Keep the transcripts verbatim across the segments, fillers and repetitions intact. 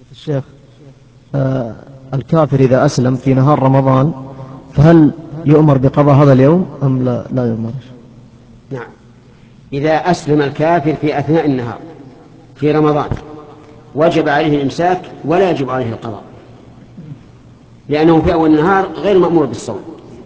الشيخ، آه الكافر إذا أسلم في نهار رمضان فهل يؤمر بقضاء هذا اليوم أم لا, لا يؤمر؟ نعم، إذا أسلم الكافر في أثناء النهار في رمضان وجب عليه الإمساك ولا يجب عليه القضاء، لأنه في أول النهار غير مأمور بالصوم،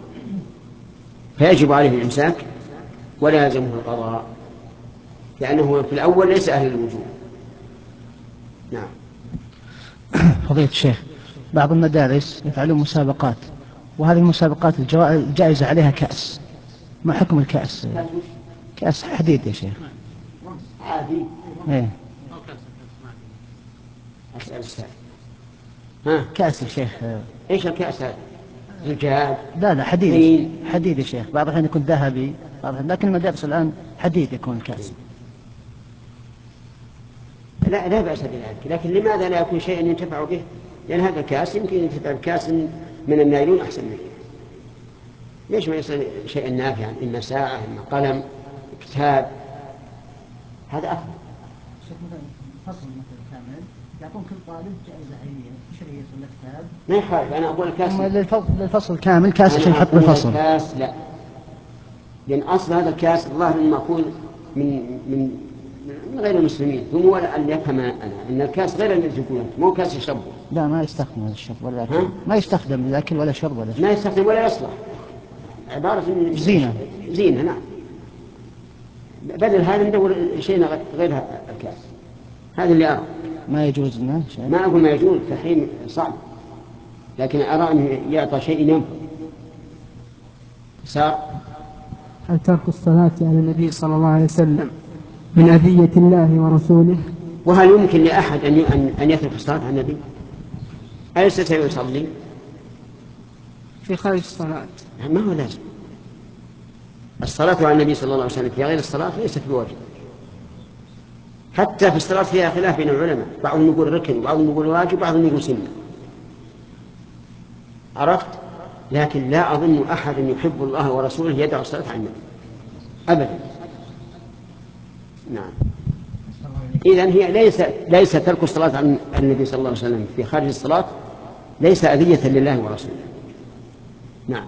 فيجب عليه الإمساك ولا يلزمه القضاء، لأنه في الأول ليس أهل الوجوب. نعم. فضيلة الشيخ، بعض المدارس يفعلون مسابقات، وهذه المسابقات الجائزة عليها كأس، ما حكم الكأس؟ كأس حديد يا شيخ. عادي. ايه. أسأل السائل. ها كأس يا شيخ. ايش الكأس هذا؟ زجاج؟ لا لا حديد. حديد يا شيخ، بعض الأحيان يكون ذهبي، بعض الأحيان، لكن المدارس الآن حديد يكون الكأس. لا لا بأس بذلك، لكن لماذا لا يكون شيئا ينتفع به؟ لأن هذا الكأس يمكن ينتفع بكأس من النايلون أحسن منه. ليش ما يصير شيئا نافعا، إما ساعة إما قلم كتاب، هذا أفضل. فصل مثل كامل يعطون كل طالب جائزة عينية شريط ولا كتاب. ما يخالف، أنا أقول الكاس للفصل كامل كاس عشان يحط بالفصل. الكاس لا، لأن أصل هذا الكاس الله مأخوذ من من من غير المسلمين، ثم ولا أن يفهم أنا أن الكاس غير الذي يقول مو كاس يشربه. لا ما يستخدم للشرب ولا أكل. ما يستخدم للأكل ولا شرب ولا شيء. ما يستخدم ولا يصلح، عبارة عن زينة. زينة نعم. بدل هذا ندور شيء غير الكاس، هذا اللي أرى. ما يجوز لنا شيء. ما أقول ما يجوز، في الحين صعب، لكن أرى أن يعطى شيء ينفع. صار هل ترك الصلاة على النبي صلى الله عليه وسلم من أذية الله ورسوله؟ وهل يمكن لأحد أن أن يترك الصلاة على النبي؟ أليس سيصلي في خارج الصلاة؟ ما هو لازم. الصلاة على النبي صلى الله عليه وسلم في غير الصلاة ليست بواجب، حتى في الصلاة فيها خلاف بين العلماء، بعضهم يقول ركن وبعضهم يقول واجب وبعضهم يقول سنة. عرفت؟ لكن لا أظن أحد يحب الله ورسوله يدعو الصلاة على النبي أبدا. نعم. إذن هي ليس ليس ترك الصلاة على النبي صلى الله عليه وسلم في خارج الصلاة ليس أذية لله ورسوله. نعم.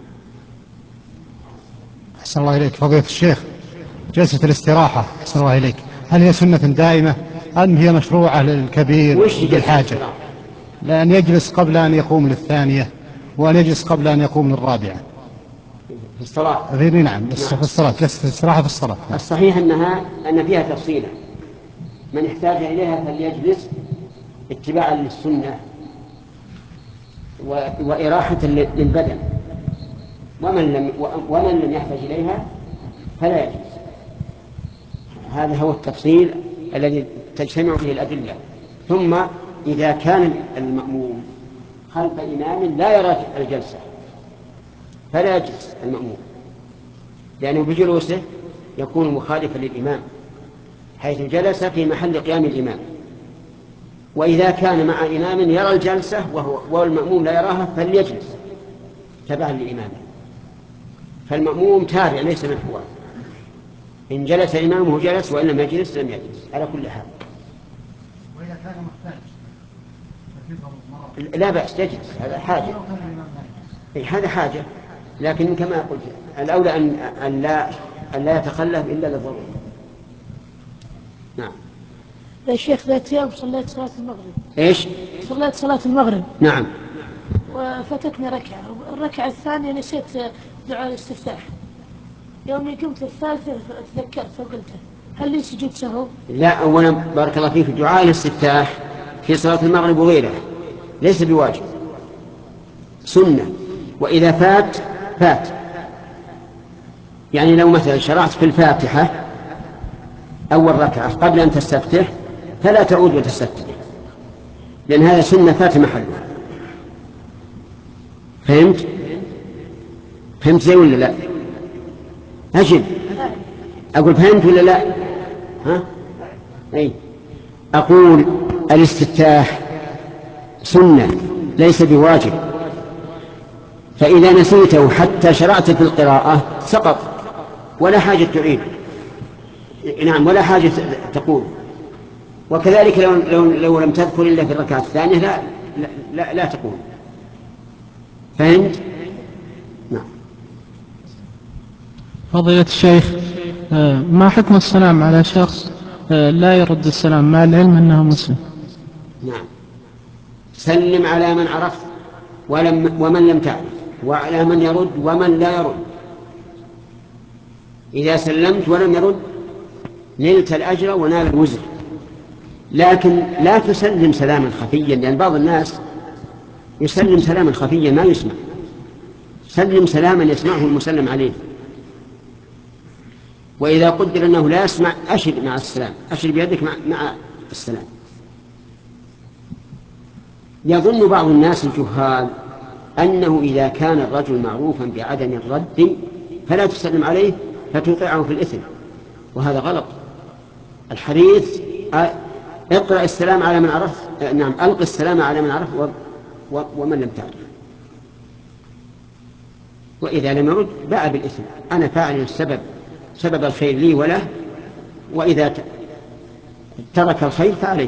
أحسن الله إليك فضيلة الشيخ، جلسة الاستراحة أحسن الله إليك، هل هي سنة دائمة أم هي مشروعة للكبير بالحاجة؟ لأن يجلس قبل أن يقوم للثانية وأن يجلس قبل أن يقوم للرابعة في الصلاة. غير نعم في الصلاة، جلسة الاستراحة في الصلاة. الصحيح أنها أن فيها تفصيلا، من احتاج إليها فليجلس اتباعا للسنة وإراحة للبدن، ومن لم ومن لم يحتاج إليها فلا يجلس. هذا هو التفصيل الذي تجتمع فيه الأدلة. ثم إذا كان المأموم خلف إمام لا يرى الجلسة فلا يجلس المأموم، لأنه بجلوسه يكون مخالفا للإمام حيث جلس في محل قيام الإمام. وإذا كان مع إمام يرى الجلسة وهو والمأموم لا يراها فليجلس تبعا لإمامه، فالمأموم تابع ليس من حوار، إن جلس إمامه جلس وإن لم يجلس لم يجلس على كل حال. وإذا كان محتاج لا بأس تجلس، هذا حاجة. هذا حاجة، لكن كما قلت الأولى أن, أن, لا أن لا يتخلف إلا للضرورة. نعم. يا شيخ ذات يوم صليت صلاة المغرب. إيش؟ صليت صلاة المغرب. نعم. وفتتني ركعة، الركعة الثانية نسيت دعاء الاستفتاح، يوم قمت الثالثة تذكرت فقلته، هل لي سجود سهو؟ لا، أولا بارك الله فيك، دعاء الاستفتاح في صلاة المغرب وغيرها ليس بواجب، سنة، وإذا فات فات. يعني لو مثلا شرعت في الفاتحة أول ركعة قبل أن تستفتح فلا تعود وتستفتح، لأن هذا سنة فات محلها. فهمت؟ فهمت زي ولا لا؟ أجل، أقول فهمت ولا لا؟ ها؟ أي أقول الاستفتاح سنة ليس بواجب، فإذا نسيته حتى شرعت في القراءة سقط ولا حاجة تعيد. نعم، ولا حاجة تقول. وكذلك لو, لو, لو لم تذكر إلا في الركعة الثانية لا, لا, لا, لا تقول. فهمت؟ نعم. فضيلة الشيخ، ما حكم السلام على شخص لا يرد السلام مع العلم أنه مسلم؟ نعم، سلم على من عرفت ولم ومن لم تعرف، وعلى من يرد ومن لا يرد. إذا سلمت ولم يرد نلت الأجر ونال الوزر، لكن لا تسلم سلاما خفيا، لأن بعض الناس يسلم سلاما خفيا ما يسمع. سلم سلاما يسمعه المسلم عليه، وإذا قدر أنه لا يسمع أشر مع السلام، أشر بيدك مع, مع السلام. يظن بعض الناس الجهال أنه إذا كان الرجل معروفا بعدم الرد فلا تسلم عليه فتوقعه في الإثم، وهذا غلط. الحديث اقرأ السلام على من عرف، نعم ألق السلام على من عرف ومن لم تعرف. وإذا لم يرد باء بالإثم، أنا فاعل السبب، سبب الخير لي وله، وإذا ترك الخير فعليه.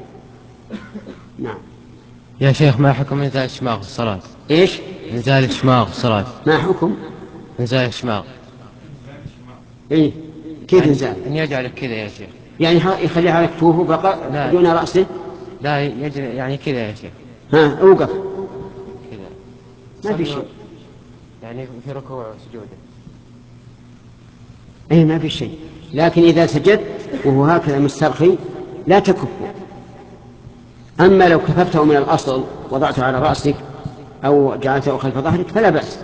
نعم. يا شيخ، ما حكم إنزال الشماغ في الصلاة؟ إيش؟ إنزال الشماغ في الصلاة. ما حكم إنزال الشماغ؟ إيه كيف يعني إنزال؟ أن يجعل كذا يا شيخ، يعني يخليها على كتوفه بقى دون رأسه؟ لا يجعل يعني كذا يا شيخ. ها أوقف كذا ما في شيء، يعني في ركوع وسجوده. أي ما في شيء، لكن إذا سجدت وهو هكذا مسترخي لا تكفه. أما لو كففته من الأصل وضعته على رأسك أو جعلته خلف ظهرك فلا بأس،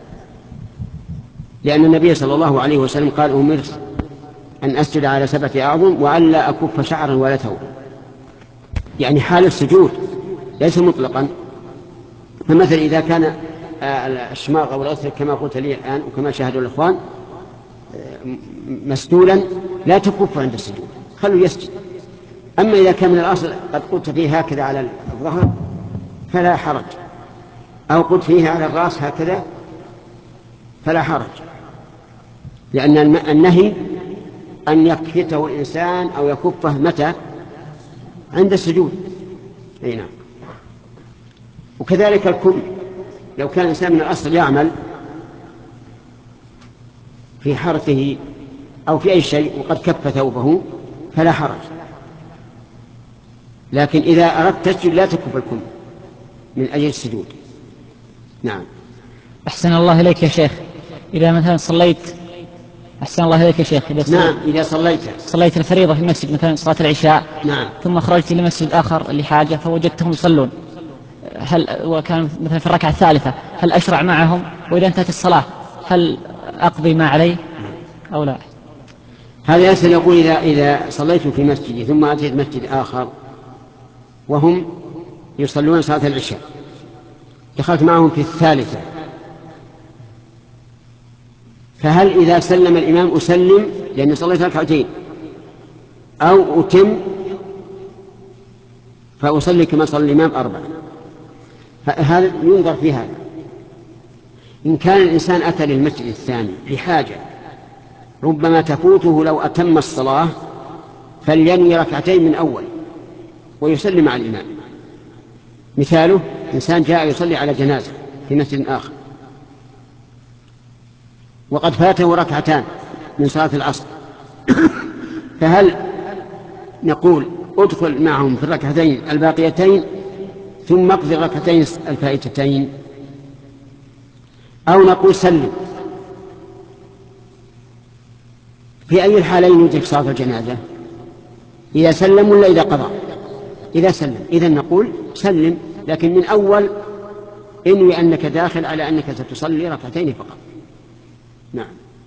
لأن النبي صلى الله عليه وسلم قال أمرت أن أسجد على سبعة أعظم وأن لا أكف شعرا ولا ثوبا، يعني حال السجود ليس مطلقا. فمثلا إذا كان الشماغ أو الأصل كما قلت لي الآن وكما شاهدوا الإخوان مسدولا لا تكف عند السجود، خلوا يسجد. أما إذا كان من الأصل قد قلت فيه هكذا على الظهر فلا حرج، أو قلت فيه على الرأس هكذا فلا حرج، لأن النهي أن يكفته الإنسان أو يكفه متى؟ عند السجود. أي نعم. وكذلك الكل، لو كان الإنسان من الأصل يعمل في حرثه أو في أي شيء وقد كف ثوبه فلا حرج، لكن إذا أردت تسجد لا تكف الكل من أجل السجود. نعم. أحسن الله إليك يا شيخ، إذا مثلا صليت أحسن الله إليك يا شيخ إذا صليت نعم إذا صليت صليت الفريضة في المسجد مثلا صلاة العشاء، نعم، ثم خرجت إلى مسجد آخر لحاجة فوجدتهم يصلون، هل وكان مثلا في الركعة الثالثة هل أشرع معهم؟ وإذا انتهت الصلاة هل أقضي ما علي أو لا؟ هذا يسأل يقول إذا إذا صليت في مسجدي ثم أتيت مسجد آخر وهم يصلون صلاة العشاء، دخلت معهم في الثالثة، فهل إذا سلم الإمام أسلم لأني صليت ركعتين، أو أتم فأصلي كما صلى الإمام أربعة؟ هذا ينظر في هذا. إن كان الإنسان أتى للمسجد الثاني بحاجة ربما تفوته لو أتم الصلاة فلينوي ركعتين من أول ويسلم مع الإمام. مثاله إنسان جاء يصلي على جنازة في مسجد آخر وقد فاته ركعتان من صلاة العصر، فهل نقول ادخل معهم في الركعتين الباقيتين ثم اقضي الركعتين الفائتتين، أو نقول سلم؟ في أي الحالين يجب صلاة الجنازة؟ إذا سلم ولا إذا قضى؟ إذا سلم. إذن نقول سلم، لكن من أول انوي أنك داخل على أنك ستصلي ركعتين فقط. نعم.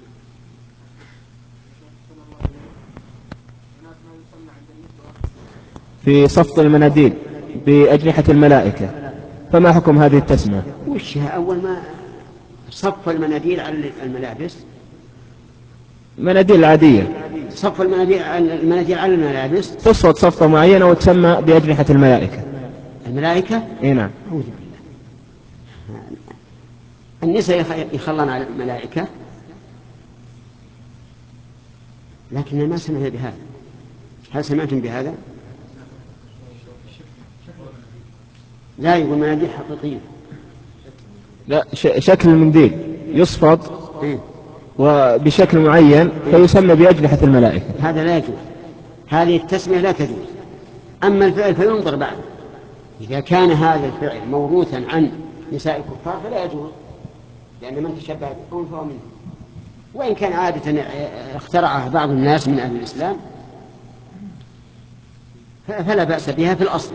في صفط المناديل بأجنحة الملائكة، فما حكم هذه التسمية؟ وشها أول ما صف المناديل على الملابس، مناديل العادية، صف المناديل على المناديل على الملابس تصفط صفة معينة وتسمى بأجنحة الملائكة. الملائكة؟ إيه نعم. أعوذ بالله. النساء يخلون على الملائكة، لكن ما سمعنا بهذا. هل سمعتم بهذا؟ لا، يقول مناديل حقيقية. لا، شكل المنديل يصفط إيه؟ وبشكل معين فيسمى بأجنحة الملائكة. هذا لا يجوز، هذه التسمية لا تجوز. أما الفعل فينظر بعد، إذا كان هذا الفعل موروثا عن نساء الكفار فلا يجوز، لأن من تشبه بهم فهو منهم. وإن كان عادة اخترعها بعض الناس من أهل الإسلام فلا بأس بها في الأصل.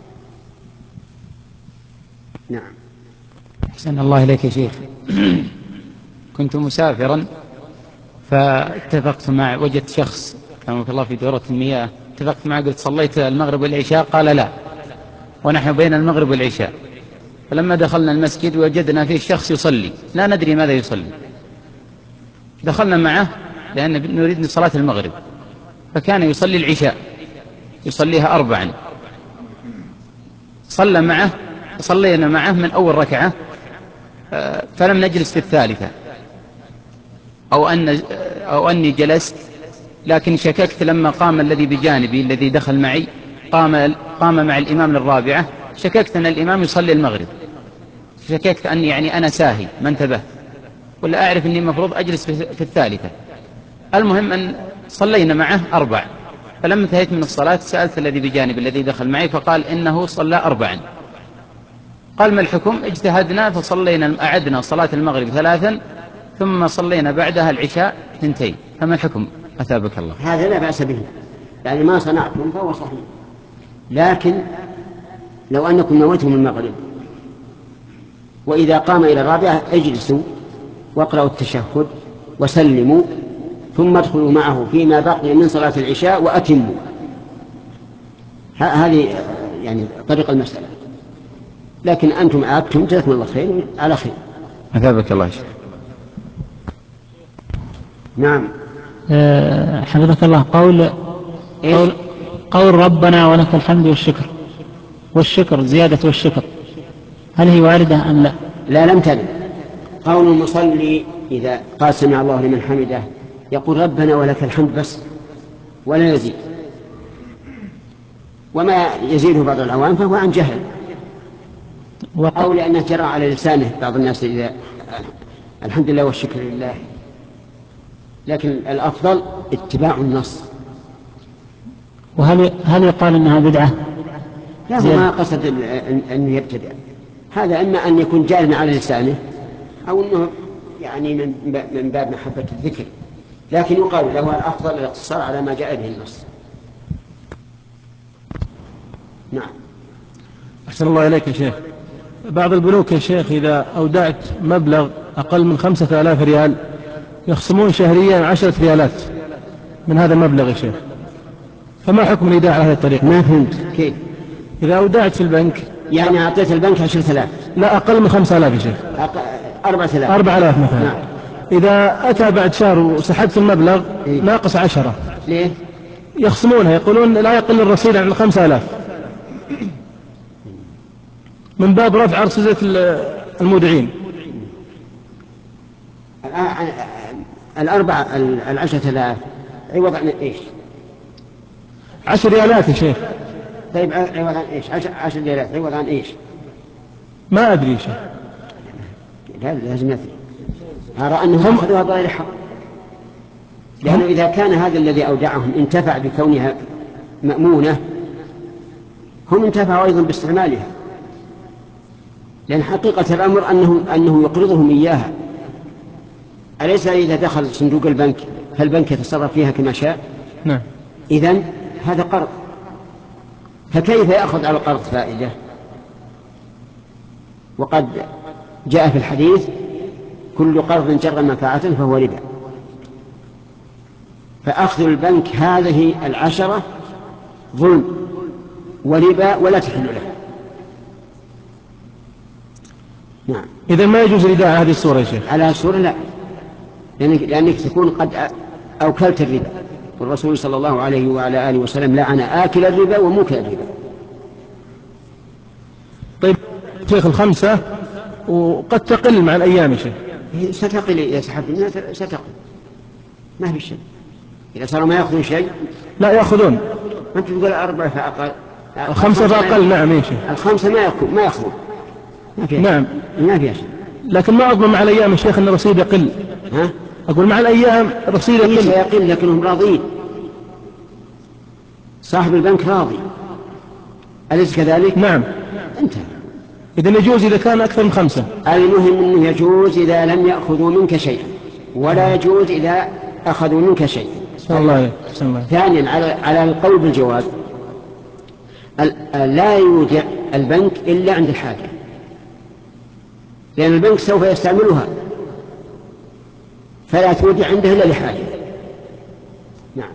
نعم. أحسن الله إليك يا شيخ. كنت مسافرا فاتفقت مع وجدت شخص كما الله في دورة المياه، اتفقت معه قلت صليت المغرب والعشاء؟ قال لا، ونحن بين المغرب والعشاء. فلما دخلنا المسجد وجدنا فيه شخص يصلي لا ندري ماذا يصلي، دخلنا معه لأن نريد صلاة المغرب، فكان يصلي العشاء يصليها أربعا. صلى معه صلينا معه من أول ركعة فلم نجلس في الثالثة، أو, أن أو أني جلست لكن شككت لما قام الذي بجانبي الذي دخل معي قام, قام مع الإمام للرابعة، شككت أن الإمام يصلي المغرب، شككت أني يعني أنا ساهي ما انتبهت، ولا أعرف أني المفروض أجلس في الثالثة. المهم أن صلينا معه أربع، فلما انتهيت من الصلاة سألت الذي بجانب الذي دخل معي فقال إنه صلى أربعا. قال ما الحكم؟ اجتهدنا فصلينا أعدنا صلاة المغرب ثلاثا ثم صلينا بعدها العشاء اثنتين، فما الحكم أثابك الله؟ هذا لا بأس به، يعني ما صنعتم فهو صحيح، لكن لو أنكم نويتم المغرب وإذا قام إلى الرابعة اجلسوا واقرأوا التشهد وسلموا ثم ادخلوا معه فيما بقي من صلاة العشاء وأتموا. هذه يعني طريق المسألة، لكن أنتم عادتم جزاكم الله خير على خير. أثابك الله شيخ. نعم. أه حفظك الله. قول قول, قول ربنا ولك الحمد والشكر، والشكر زيادة والشكر، هل هي واردة أم لا؟ لا، لم ترد. قول المصلي إذا قال سمع الله لمن حمده يقول ربنا ولك الحمد بس ولا يزيد، وما يزيده بعض العوام فهو عن جهل أو لأنه جرى على لسانه بعض الناس إذا الحمد لله والشكر لله، لكن الأفضل اتباع النص. وهل هل يقال أنها بدعة؟ لا، هو ما قصد أن يبتدع، هذا إما أن يكون جارا على لسانه أو أنه يعني من باب محبة الذكر، لكن يقال له الأفضل الاقتصار على ما جاء به النص. نعم. أحسن الله إليك يا شيخ. بعض البنوك يا شيخ إذا أودعت مبلغ أقل من خمسة آلاف ريال يخصمون شهريا عشرة ريالات من هذا المبلغ يا شيخ، فما حكم الإيداع على هذه الطريقة؟ ما فهمت كيف؟ إذا أودعت في البنك يعني أعطيت البنك عشرة آلاف؟ لا، أقل من خمسة آلاف يا شيخ. أربعة آلاف. أربعة آلاف مثلا. نعم. إذا أتى بعد شهر وسحبت المبلغ إيه؟ ناقص عشرة، ليه؟ يخصمونها، يقولون لا يقل الرصيد عن خمسة آلاف من باب رفع أرصدة المودعين. الأربعة العشرة آلاف عوض عن إيش؟ عشر ريالات يا شيخ. طيب عوض عن إيش؟ عشر, عشر ريالات عوض عن إيش؟ ما أدري يا شيخ. لا، لازم يدري. أرى أنهم أخذوها بغير حق، لأنه إذا كان هذا الذي أودعهم انتفع بكونها مأمونة هم انتفعوا أيضا باستعمالها، لأن حقيقة الأمر أنه, أنه يقرضهم إياها. أليس إذا دخل صندوق البنك فالبنك يتصرف فيها كما شاء؟ نعم. إذن هذا قرض، فكيف يأخذ على القرض فائدة؟ وقد جاء في الحديث كل قرض جر منفعة فهو ربا، فأخذ البنك هذه العشرة ظلم وربا ولا تحل له. نعم. إذا ما يجوز الإيداع على هذه الصورة يا شيخ؟ على الصورة لا، لأنك, لأنك تكون قد أوكلت الربا، والرسول صلى الله عليه وعلى آله وسلم لعن آكل الربا وموكل الربا. طيب شيخ، الخمسة وقد تقل مع الأيام يا شيخ. ستقل إذا سحبت منها ستقل، ما في شيء. إذا صاروا ما يأخذون شيء لا يأخذون. أنت تقول أربعة فأقل الخمسة فأقل. نعم يا شيخ. الخمسة ما يكون ما يخرج. ما فيها. نعم. ما فيها شيء. لكن ما أضمن مع الأيام يا شيخ أن الرصيد يقل. ها؟ أقول مع الأيام الرصيد يقل. يقل لكنهم راضين. صاحب البنك راضي. أليس كذلك؟ نعم. انتهى. إذن يجوز إذا كان أكثر من خمسة. المهم أنه يجوز إذا لم يأخذوا منك شيئا، ولا يجوز إذا أخذوا منك شيئا. الله. ثانيا على على القول بالجواز، لا يودع البنك إلا عند الحاجة، لأن البنك سوف يستعملها، فلا تودع عنده إلا لحاجة. نعم.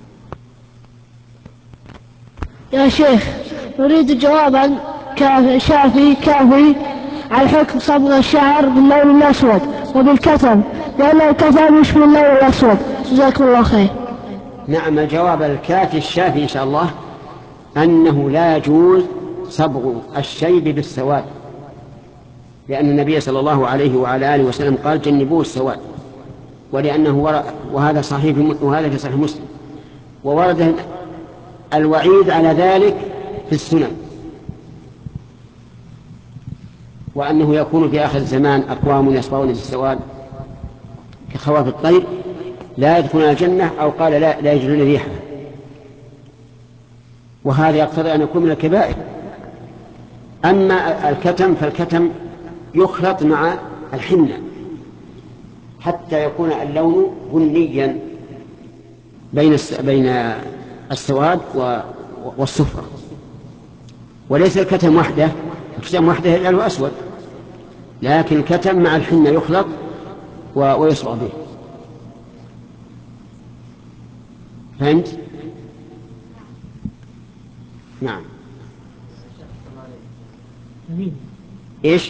يا شيخ نريد جوابا شافي كافي على حكم صبغ الشعر باللون الأسود وبالكتم، لأن الكتم يشمل اللون الأسود. جزاكم الله خير. نعم، الجواب الكافي الشافي إن شاء الله أنه لا يجوز صبغ الشيب بالسواد، لأن النبي صلى الله عليه وعلى آله وسلم قال جنبوه السواد، ولأنه وهذا صحيح، وهذا في صحيح مسلم، وورد الوعيد على ذلك في السنن، وأنه يكون في آخر الزمان أقوام يصبغون بالسواد كخواف الطير لا يدخلون الجنة، أو قال لا, لا يجدون ريحها، وهذا يقتضي أن يكون من الكبائر. أما الكتم فالكتم يخلط مع الحنة حتى يكون اللون بنيا بين بين السواد والصفرة، وليس الكتم وحده، الكتم وحده يجعله أسود، لكن الكتم مع الحنة يخلط ويصبغ به. فهمت؟ نعم. إيش؟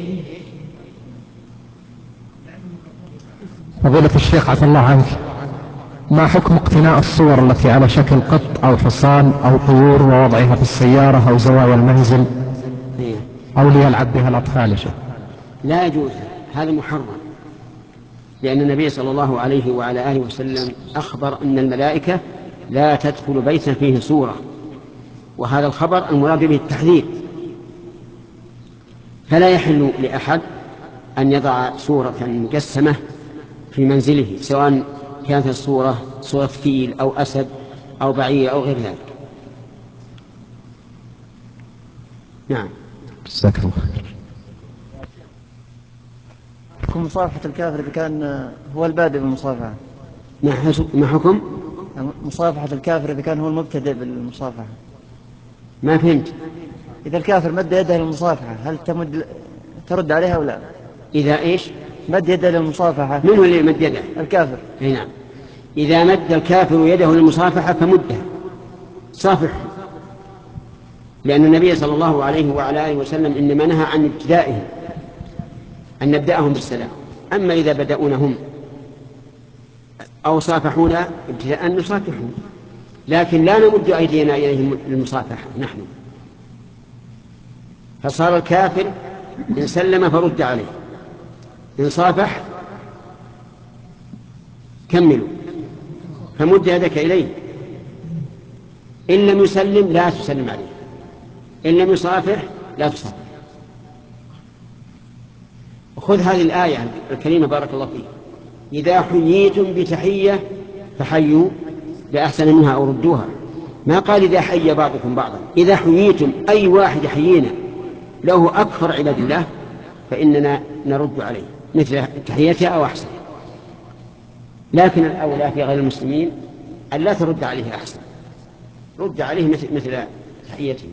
فضيلة الشيخ عفى الله عنك، ما حكم اقتناء الصور التي على شكل قط أو حصان أو طيور ووضعها في السيارة أو زوايا المنزل أو ليلعب بها الأطفال؟ لا يجوز، هذا محرم، لأن النبي صلى الله عليه وعلى آله وسلم أخبر أن الملائكة لا تدخل بيتا فيه صورة، وهذا الخبر المراد به التحذير، فلا يحل لأحد أن يضع صورة مجسمة في منزله، سواء كانت الصورة صورة فيل أو أسد أو بعير أو غير ذلك. نعم. جزاك الله خير. حكم مصافحة الكافر إذا كان هو البادئ بالمصافحة؟ ما حكم مصافحة الكافر إذا كان هو المبتدئ بالمصافحة؟ ما فهمت. إذا الكافر مد يده للمصافحة هل تمد ترد عليها أو لا؟ إذا إيش؟ مد يده للمصافحة. من هو اللي مد يده؟ الكافر. أي نعم. إذا مد الكافر يده للمصافحة فمده، صافحه، لأن النبي صلى الله عليه وعلى آله وسلم إنما نهى عن ابتدائهم، أن نبدأهم بالسلام. أما إذا بدأونهم أو صافحونا ابتداء نصافحهم، لكن لا نمد أيدينا إليهم للمصافحة نحن. فصار الكافر إن سلم فرد عليه، إن صافح كملوا، فمد يدك إليه، إن لم يسلم لا تسلم عليه، إن لم يصافح لا تصافح. خذ هذه الآية الكريمة بارك الله فيك: إذا حييتم بتحية فحيوا بأحسن منها أو ردوها. ما قال إذا حي بعضكم بعضا، إذا حييتم أي واحد يحيينا له أكثر عباد الله فإننا نرد عليه مثل تحيته أو أحسن، لكن الأولى في غير المسلمين أن لا ترد عليه أحسن، رد عليه مثل, مثل تحيته،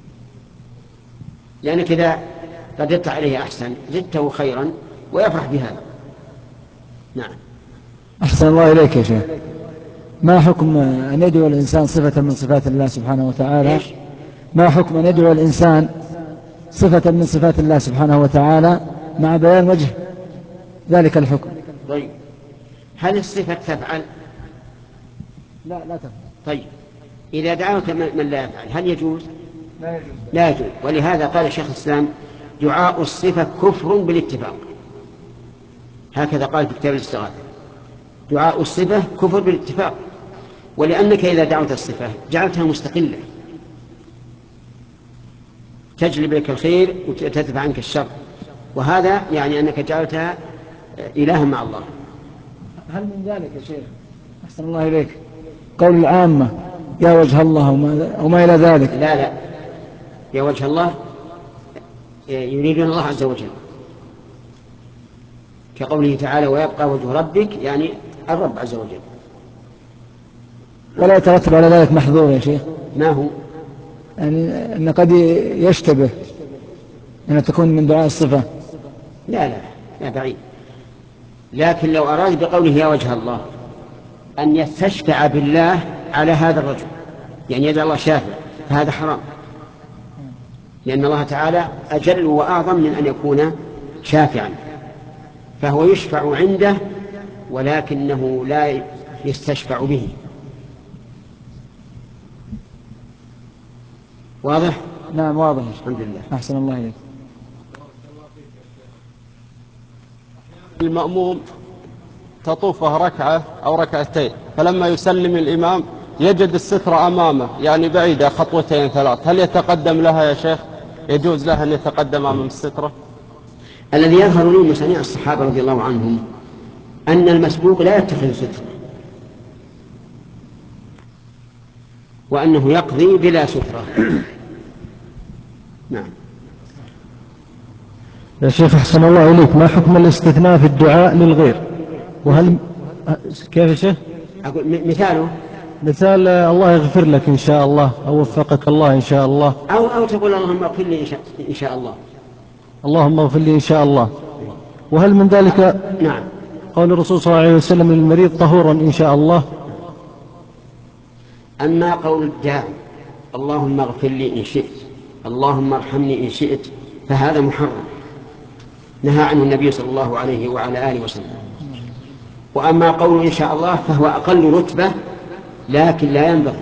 لأنك إذا رددت عليه أحسن زدته خيرا ويفرح بهذا. نعم. أحسن الله إليك يا شيخ، ما حكم أن يدعو الإنسان صفة من صفات الله سبحانه وتعالى؟ ما حكم أن يدعو الإنسان صفة من صفات الله سبحانه وتعالى مع بيان وجه ذلك الحكم؟ طيب، هل الصفة تفعل؟ لا لا تفعل. طيب، إذا دعوت من لا يفعل هل يجوز؟ لا يجوز. لا يجوز. ولهذا قال شيخ الإسلام: دعاء الصفة كفر بالاتفاق، هكذا قال في كتاب الاستغاثة: دعاء الصفة كفر بالاتفاق، ولأنك إذا دعوت الصفة جعلتها مستقلة، تجلب لك الخير وتدفع عنك الشر، وهذا يعني أنك جعلتها إلها مع الله. هل من ذلك يا شيخ أحسن الله إليك قول العامة يا وجه الله وما, وما إلى ذلك؟ لا لا، يا وجه الله يريدون الله عز وجل، كقوله تعالى ويبقى وجه ربك، يعني الرب عز وجل. ولا يترتب على ذلك محظور يا شيخ؟ ما هو؟ يعني أن قد يشتبه أن تكون من دعاء الصفة. لا لا لا بعيد، لكن لو أراد بقوله يا وجه الله أن يستشفع بالله على هذا الرجل، يعني يدعى الله شافع، فهذا حرام، لأن الله تعالى أجل وأعظم من أن يكون شافعا، فهو يشفع عنده ولكنه لا يستشفع به. واضح؟ نعم واضح. الحمد لله. أحسن الله إليك. المأموم تطوفه ركعة أو ركعتين، فلما يسلم الإمام يجد السترة أمامه يعني بعيدة خطوتين ثلاث، هل يتقدم لها يا شيخ؟ يجوز له أن يتقدم أمام السترة؟ الذي يظهر لي من صنيع الصحابة رضي الله عنهم أن المسبوق لا يتخذ سترة، وأنه يقضي بلا سترة. نعم. يا شيخ أحسن الله إليك، ما حكم الاستثناء في الدعاء للغير؟ وهل كيف يا شيخ؟ أقول مثاله مثال الله يغفر لك إن شاء الله، أو وفقك الله إن شاء الله، أو أو تقول اللهم اغفر لي إن شاء الله. اللهم اغفر لي إن شاء الله. وهل من ذلك نعم قول الرسول صلى الله عليه وسلم للمريض طهورا إن شاء الله؟ أما قول الداعي اللهم اغفر لي إن شئت، اللهم ارحمني إن شئت، فهذا محرم نهى عنه النبي صلى الله عليه وعلى آله وسلم. وأما قول إن شاء الله فهو أقل رتبة لكن لا ينبغي.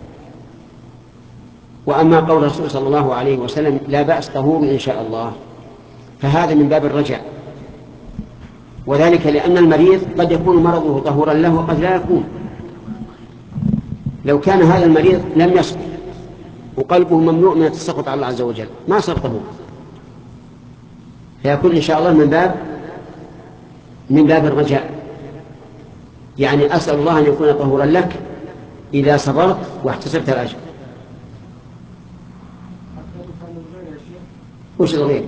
وأما قول الرسول صلى الله عليه وسلم لا بأس طهور إن شاء الله، فهذا من باب الرجاء، وذلك لأن المريض قد يكون مرضه طهورا له وقد لا يكون. لو كان هذا المريض لم يسقط وقلبه ممنوع من التسخط على الله عز وجل ما صار طهور، فيكون إن شاء الله من باب من باب الرجاء، يعني أسأل الله أن يكون طهورا لك إذا صبرت واحتسبت الأجر. وش الغير؟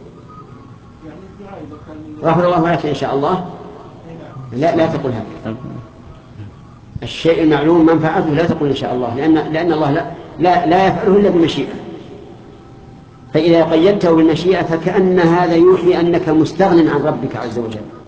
غفر الله لك إن شاء الله، لا لا تقول هذا. الشيء المعلوم منفعته لا تقول إن شاء الله، لأن لأن الله لا لا, لا يفعله إلا بمشيئة، فإذا قيدته بالمشيئة فكأن هذا يوحي أنك مستغن عن ربك عز وجل.